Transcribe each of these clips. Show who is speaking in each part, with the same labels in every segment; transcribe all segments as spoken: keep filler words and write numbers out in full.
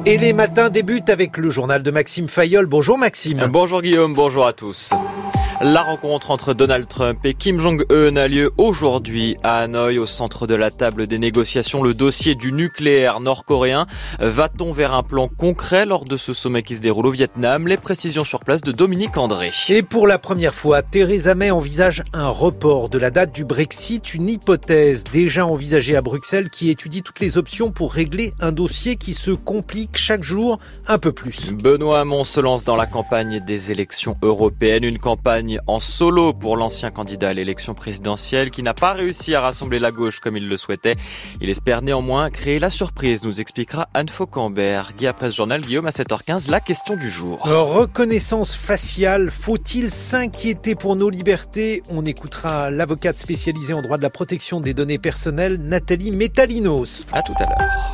Speaker 1: Et les matins débutent avec le journal de Maxime Fayolle. Bonjour Maxime.
Speaker 2: Bonjour Guillaume, bonjour à tous. La rencontre entre Donald Trump et Kim Jong-un a lieu aujourd'hui à Hanoï, au centre de la table des négociations. Le dossier du nucléaire nord-coréen. Va-t-on vers un plan concret lors de ce sommet qui se déroule au Vietnam? Les précisions sur place de Dominique André.
Speaker 1: Et pour la première fois, Theresa May envisage un report de la date du Brexit, une hypothèse déjà envisagée à Bruxelles qui étudie toutes les options pour régler un dossier qui se complique chaque jour un peu plus.
Speaker 2: Benoît Hamon se lance dans la campagne des élections européennes, une campagne en solo pour l'ancien candidat à l'élection présidentielle qui n'a pas réussi à rassembler la gauche comme il le souhaitait. Il espère néanmoins créer la surprise, nous expliquera Anne Faucambert. Guy après ce journal, Guillaume à sept heures quinze, la question du jour.
Speaker 1: Reconnaissance faciale, faut-il s'inquiéter pour nos libertés? On écoutera l'avocate spécialisée en droit de la protection des données personnelles, Nathalie Metalinos.
Speaker 2: À tout à l'heure.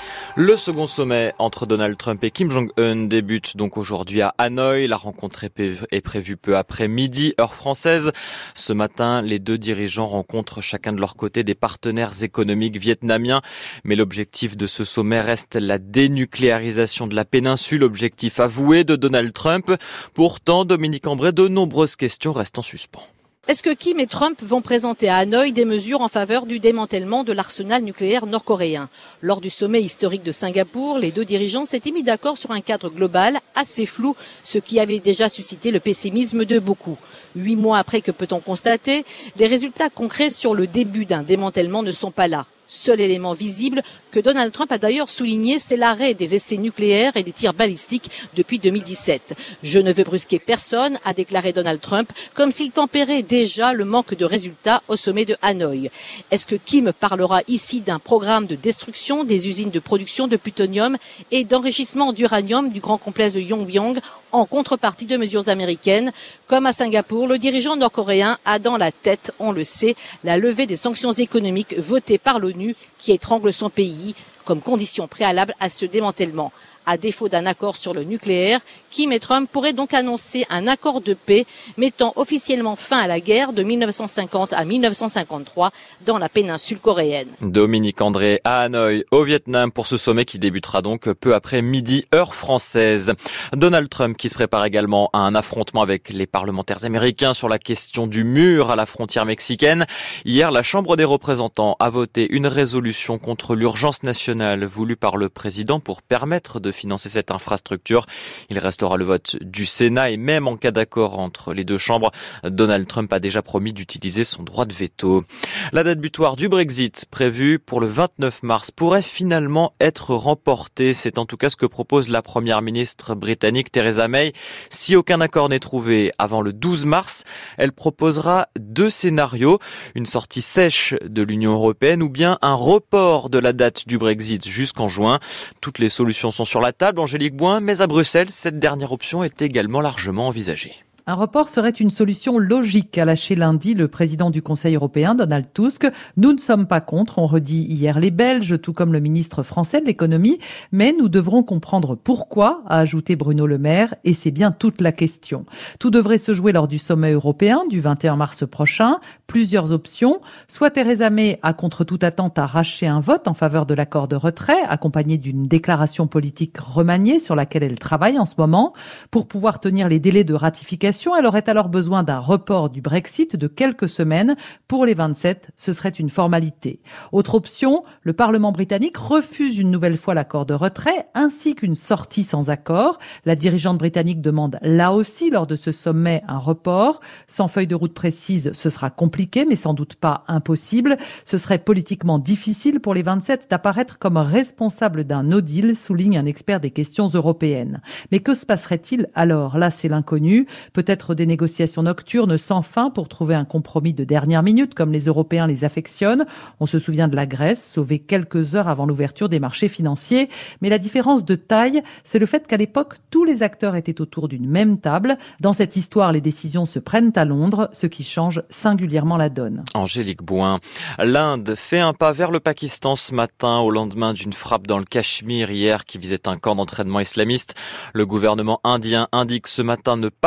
Speaker 2: Le second sommet entre Donald Trump et Kim Jong-un débute donc aujourd'hui à Hanoï. La rencontre est prévue peu après midi, heure française. Ce matin, les deux dirigeants rencontrent chacun de leur côté des partenaires économiques vietnamiens. Mais l'objectif de ce sommet reste la dénucléarisation de la péninsule, objectif avoué de Donald Trump. Pourtant, Dominique André, de nombreuses questions restent en suspens.
Speaker 3: Est-ce que Kim et Trump vont présenter à Hanoï des mesures en faveur du démantèlement de l'arsenal nucléaire nord-coréen? Lors du sommet historique de Singapour, les deux dirigeants s'étaient mis d'accord sur un cadre global assez flou, ce qui avait déjà suscité le pessimisme de beaucoup. Huit mois après, que peut-on constater? Les résultats concrets sur le début d'un démantèlement ne sont pas là. Seul élément visible que Donald Trump a d'ailleurs souligné, c'est l'arrêt des essais nucléaires et des tirs balistiques depuis deux mille dix-sept. Je ne veux brusquer personne, a déclaré Donald Trump, comme s'il tempérait déjà le manque de résultats au sommet de Hanoï. Est-ce que Kim parlera ici d'un programme de destruction des usines de production de plutonium et d'enrichissement d'uranium du grand complexe de Yongbyon en contrepartie de mesures américaines? Comme à Singapour, le dirigeant nord-coréen a dans la tête, on le sait, la levée des sanctions économiques votées par l'ONU qui étrangle son pays comme condition préalable à ce démantèlement. À défaut d'un accord sur le nucléaire, Kim et Trump pourraient donc annoncer un accord de paix mettant officiellement fin à la guerre de mille neuf cent cinquante à mille neuf cent cinquante-trois dans la péninsule coréenne.
Speaker 2: Dominique André à Hanoï, au Vietnam, pour ce sommet qui débutera donc peu après midi, heure française. Donald Trump qui se prépare également à un affrontement avec les parlementaires américains sur la question du mur à la frontière mexicaine. Hier, la Chambre des représentants a voté une résolution contre l'urgence nationale voulue par le président pour permettre de financer cette infrastructure. Il restera le vote du Sénat et même en cas d'accord entre les deux chambres, Donald Trump a déjà promis d'utiliser son droit de veto. La date butoir du Brexit, prévue pour le vingt-neuf mars, pourrait finalement être remportée. C'est en tout cas ce que propose la première ministre britannique Theresa May. Si aucun accord n'est trouvé avant le douze mars, elle proposera deux scénarios, une sortie sèche de l'Union européenne ou bien un report de la date du Brexit jusqu'en juin. Toutes les solutions sont sur la table, Angélique Boin, mais à Bruxelles, cette dernière option est également largement envisagée.
Speaker 4: Un report serait une solution logique, a lâché lundi le président du Conseil européen, Donald Tusk. Nous ne sommes pas contre, ont redit hier les Belges, tout comme le ministre français de l'économie, mais nous devrons comprendre pourquoi, a ajouté Bruno Le Maire, et c'est bien toute la question. Tout devrait se jouer lors du sommet européen du vingt et un mars prochain. Plusieurs options. Soit Theresa May a contre toute attente arraché un vote en faveur de l'accord de retrait, accompagné d'une déclaration politique remaniée sur laquelle elle travaille en ce moment. Pour pouvoir tenir les délais de ratification, elle aurait alors besoin d'un report du Brexit de quelques semaines. Pour les vingt-sept, ce serait une formalité. Autre option, le Parlement britannique refuse une nouvelle fois l'accord de retrait ainsi qu'une sortie sans accord. La dirigeante britannique demande là aussi lors de ce sommet un report. Sans feuille de route précise, ce sera compliqué mais sans doute pas impossible. Ce serait politiquement difficile pour les vingt-sept d'apparaître comme responsable d'un no deal, souligne un expert des questions européennes. Mais que se passerait-il alors? Là, c'est l'inconnu. Peut-être des négociations nocturnes sans fin pour trouver un compromis de dernière minute, comme les Européens les affectionnent. On se souvient de la Grèce, sauvée quelques heures avant l'ouverture des marchés financiers. Mais la différence de taille, c'est le fait qu'à l'époque, tous les acteurs étaient autour d'une même table. Dans cette histoire, les décisions se prennent à Londres, ce qui change singulièrement la donne.
Speaker 2: Angélique Boin. L'Inde fait un pas vers le Pakistan ce matin, au lendemain d'une frappe dans le Cachemire hier qui visait un camp d'entraînement islamiste. Le gouvernement indien indique ce matin ne pas souhaiter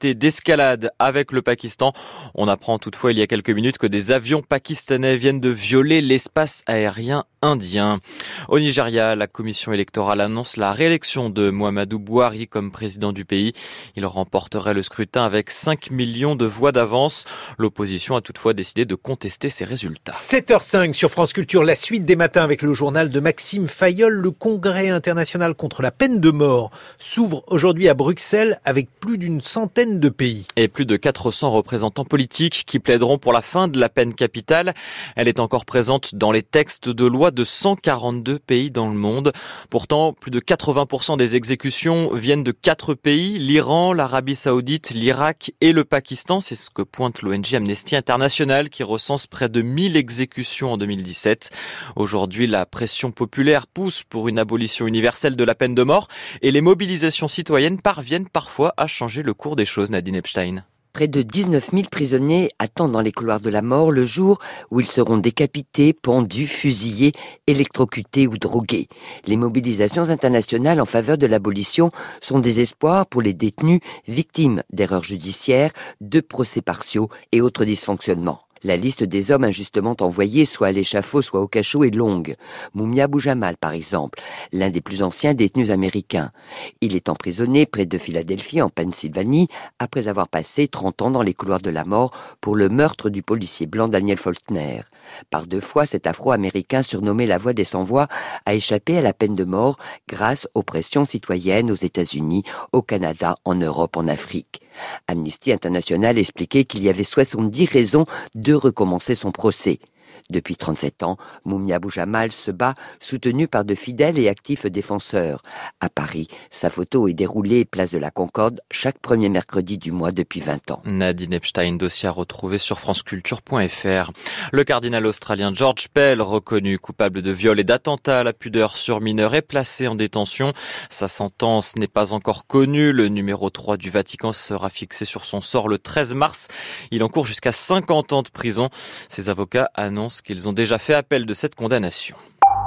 Speaker 2: possibilité d'escalade avec le Pakistan. On apprend toutefois il y a quelques minutes que des avions pakistanais viennent de violer l'espace aérien indien. Au Nigeria, la commission électorale annonce la réélection de Muhammadu Buhari comme président du pays. Il remporterait le scrutin avec cinq millions de voix d'avance. L'opposition a toutefois décidé de contester ces résultats.
Speaker 1: sept heures cinq sur France Culture, la suite des matins avec le journal de Maxime Fayolle. Le Congrès international contre la peine de mort s'ouvre aujourd'hui à Bruxelles avec plus d'une centaine de pays.
Speaker 2: Et plus de quatre cents représentants politiques qui plaideront pour la fin de la peine capitale. Elle est encore présente dans les textes de loi de cent quarante-deux pays dans le monde. Pourtant, plus de quatre-vingts pour cent des exécutions viennent de quatre pays, l'Iran, l'Arabie Saoudite, l'Irak et le Pakistan. C'est ce que pointe l'O N G Amnesty International qui recense près de mille exécutions en deux mille dix-sept. Aujourd'hui, la pression populaire pousse pour une abolition universelle de la peine de mort et les mobilisations citoyennes parviennent parfois à changer le cours des choses, Nadine Epstein.
Speaker 5: Près de dix-neuf mille prisonniers attendent dans les couloirs de la mort le jour où ils seront décapités, pendus, fusillés, électrocutés ou drogués. Les mobilisations internationales en faveur de l'abolition sont des espoirs pour les détenus victimes d'erreurs judiciaires, de procès partiaux et autres dysfonctionnements. La liste des hommes injustement envoyés, soit à l'échafaud, soit au cachot, est longue. Mumia Abu-Jamal, par exemple, l'un des plus anciens détenus américains. Il est emprisonné près de Philadelphie, en Pennsylvanie, après avoir passé trente ans dans les couloirs de la mort pour le meurtre du policier blanc Daniel Faulkner. Par deux fois, cet Afro-Américain surnommé la voix des sans-voix a échappé à la peine de mort grâce aux pressions citoyennes aux États-Unis, au Canada, en Europe, en Afrique. Amnesty International expliquait qu'il y avait soixante-dix raisons de recommencer son procès. Depuis trente-sept ans, Mumia Abu-Jamal se bat, soutenu par de fidèles et actifs défenseurs. À Paris, sa photo est déroulée place de la Concorde chaque premier mercredi du mois depuis vingt ans.
Speaker 2: Nadine Epstein, dossier à retrouver sur franceculture point f r. Le cardinal australien George Pell, reconnu coupable de viol et d'attentat à la pudeur sur mineur, est placé en détention. Sa sentence n'est pas encore connue. Le numéro trois du Vatican sera fixé sur son sort le treize mars. Il encourt jusqu'à cinquante ans de prison. Ses avocats annoncent qu'ils ont déjà fait appel de cette condamnation.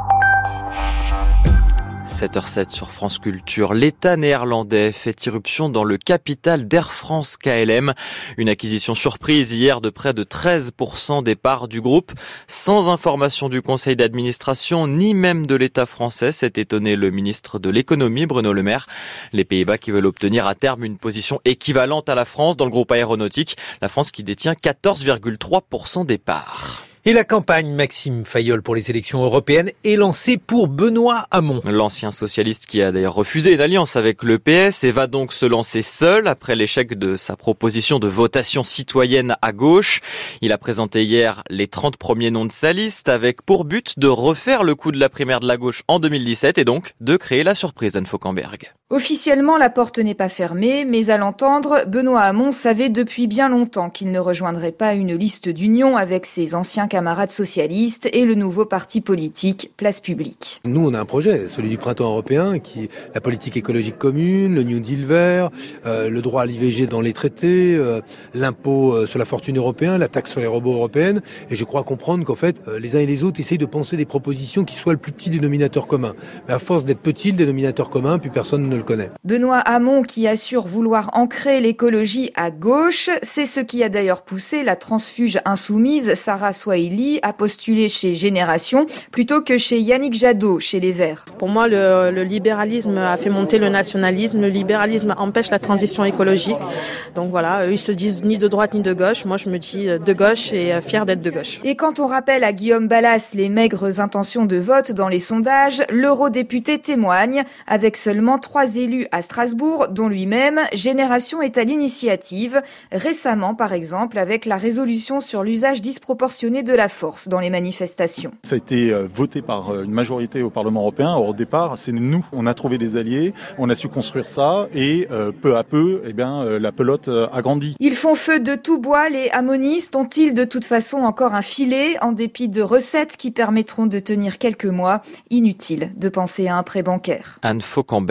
Speaker 2: sept heures sept sur France Culture. L'État néerlandais fait irruption dans le capital d'Air France K L M. Une acquisition surprise hier de près de treize pour cent des parts du groupe. Sans information du conseil d'administration, ni même de l'État français, s'est étonné le ministre de l'économie, Bruno Le Maire. Les Pays-Bas qui veulent obtenir à terme une position équivalente à la France dans le groupe aéronautique. La France qui détient quatorze virgule trois pour cent des parts.
Speaker 1: Et la campagne Maxime Fayolle pour les élections européennes est lancée pour Benoît Hamon.
Speaker 2: L'ancien socialiste qui a d'ailleurs refusé une alliance avec l'E P S et va donc se lancer seul après l'échec de sa proposition de votation citoyenne à gauche. Il a présenté hier les trente premiers noms de sa liste avec pour but de refaire le coup de la primaire de la gauche en deux mille dix-sept et donc de créer la surprise Anne Fauquemberg.
Speaker 6: Officiellement, la porte n'est pas fermée, mais à l'entendre, Benoît Hamon savait depuis bien longtemps qu'il ne rejoindrait pas une liste d'union avec ses anciens camarades socialistes et le nouveau parti politique Place Publique.
Speaker 7: Nous, on a un projet, celui du printemps européen, qui est la politique écologique commune, le New Deal vert, euh, le droit à l'I V G dans les traités, euh, l'impôt euh, sur la fortune européen, la taxe sur les robots européenne. Et je crois comprendre qu'en fait, euh, les uns et les autres essayent de penser des propositions qui soient le plus petit dénominateur commun. Mais à force d'être petit, le dénominateur commun, puis personne ne le connaît.
Speaker 6: Benoît Hamon qui assure vouloir ancrer l'écologie à gauche, c'est ce qui a d'ailleurs poussé la transfuge insoumise Sarah Swahili à postuler chez Génération plutôt que chez Yannick Jadot, chez Les Verts.
Speaker 8: Pour moi, le, le libéralisme a fait monter le nationalisme, le libéralisme empêche la transition écologique. Donc voilà, eux ils se disent ni de droite ni de gauche, moi je me dis de gauche et fier d'être de gauche.
Speaker 6: Et quand on rappelle à Guillaume Balas les maigres intentions de vote dans les sondages, l'eurodéputé témoigne avec seulement trois élus à Strasbourg, dont lui-même, Génération est à l'initiative. Récemment, par exemple, avec la résolution sur l'usage disproportionné de la force dans les manifestations.
Speaker 9: Ça a été voté par une majorité au Parlement européen. Au départ, c'est nous. On a trouvé des alliés, on a su construire ça et euh, peu à peu, eh bien, euh, la pelote a grandi.
Speaker 6: Ils font feu de tout bois, les hamonistes. Ont-ils de toute façon encore un filet en dépit de recettes qui permettront de tenir quelques mois? Inutile de penser à un prêt bancaire.
Speaker 2: Anne Fauquemberg.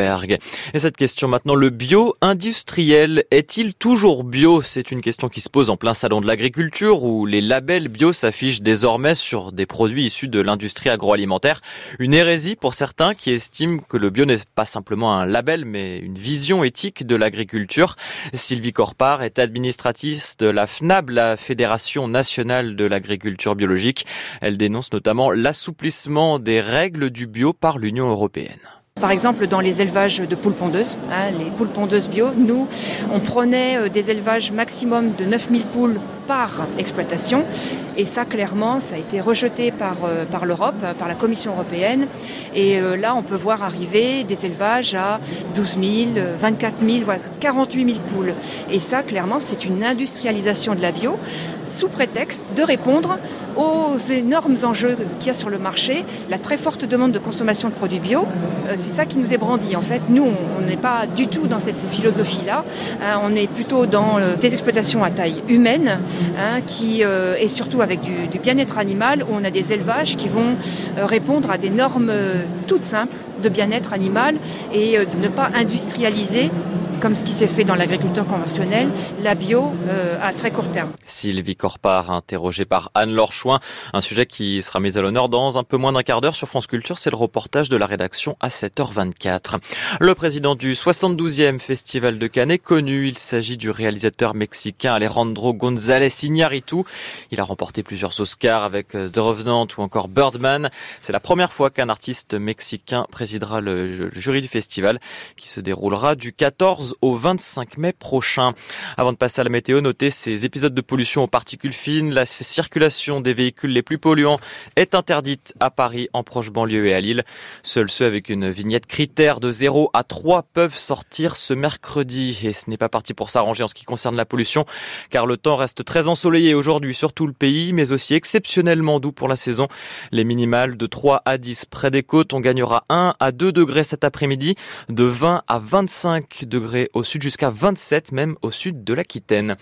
Speaker 2: Et cette question maintenant, le bio industriel est-il toujours bio? C'est une question qui se pose en plein salon de l'agriculture où les labels bio s'affichent désormais sur des produits issus de l'industrie agroalimentaire. Une hérésie pour certains qui estiment que le bio n'est pas simplement un label mais une vision éthique de l'agriculture. Sylvie Corpart est administratrice de la F N A B, la Fédération nationale de l'agriculture biologique. Elle dénonce notamment l'assouplissement des règles du bio par l'Union européenne.
Speaker 10: Par exemple, dans les élevages de poules pondeuses, hein, les poules pondeuses bio, nous, on prenait des élevages maximum de neuf mille poules par exploitation. Et ça, clairement, ça a été rejeté par, euh, par l'Europe, par la Commission européenne. Et euh, là, on peut voir arriver des élevages à douze mille, vingt-quatre mille, voire quarante-huit mille poules. Et ça, clairement, c'est une industrialisation de la bio, sous prétexte de répondre aux énormes enjeux qu'il y a sur le marché, la très forte demande de consommation de produits bio. Euh, c'est ça qui nous est brandi. En fait, nous, on n'est pas du tout dans cette philosophie-là. Hein, on est plutôt dans euh, des exploitations à taille humaine, hein, qui euh, et surtout avec du, du bien-être animal, où on a des élevages qui vont euh, répondre à des normes euh, toutes simples de bien-être animal et euh, de ne pas industrialiser, comme ce qui s'est fait dans l'agriculture conventionnelle, la bio euh, à très court terme.
Speaker 2: Sylvie Corpart, interrogée par Anne-Laure Chouin. Un sujet qui sera mis à l'honneur dans un peu moins d'un quart d'heure sur France Culture. C'est le reportage de la rédaction à sept heures vingt-quatre. Le président du soixante-douzième Festival de Cannes est connu. Il s'agit du réalisateur mexicain Alejandro González Iñárritu. Il a remporté plusieurs Oscars avec The Revenant ou encore Birdman. C'est la première fois qu'un artiste mexicain présidera le jury du festival qui se déroulera du quatorze au vingt-cinq mai prochain. Avant de passer à la météo, notez ces épisodes de pollution aux particules fines. La circulation des véhicules les plus polluants est interdite à Paris, en proche banlieue et à Lille. Seuls ceux avec une vignette critère de zéro à trois peuvent sortir ce mercredi. Et ce n'est pas parti pour s'arranger en ce qui concerne la pollution, car le temps reste très ensoleillé aujourd'hui sur tout le pays, mais aussi exceptionnellement doux pour la saison. Les minimales de trois à dix près des côtes, on gagnera un à deux degrés cet après-midi, de vingt à vingt-cinq degrés au sud jusqu'à vingt-sept même au sud de l'Aquitaine.